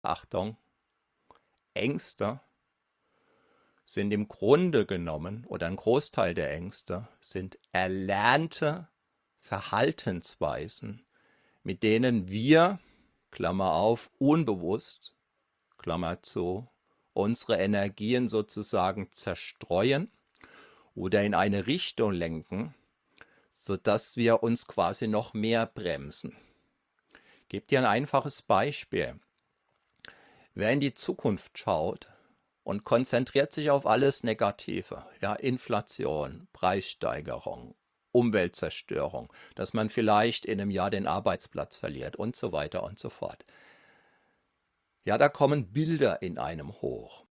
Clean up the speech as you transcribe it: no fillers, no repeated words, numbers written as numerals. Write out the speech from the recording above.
Achtung, Ängste sind im Grunde genommen, oder ein Großteil der Ängste, sind erlernte Verhaltensweisen, mit denen wir, Klammer auf, unbewusst, Klammer zu, unsere Energien sozusagen zerstreuen oder in eine Richtung lenken, sodass wir uns quasi noch mehr bremsen. Ich gebe dir ein einfaches Beispiel. Wer in die Zukunft schaut und konzentriert sich auf alles Negative, ja, Inflation, Preissteigerung, Umweltzerstörung, dass man vielleicht in einem Jahr den Arbeitsplatz verliert und so weiter und so fort. Ja, da kommen Bilder in einem hoch.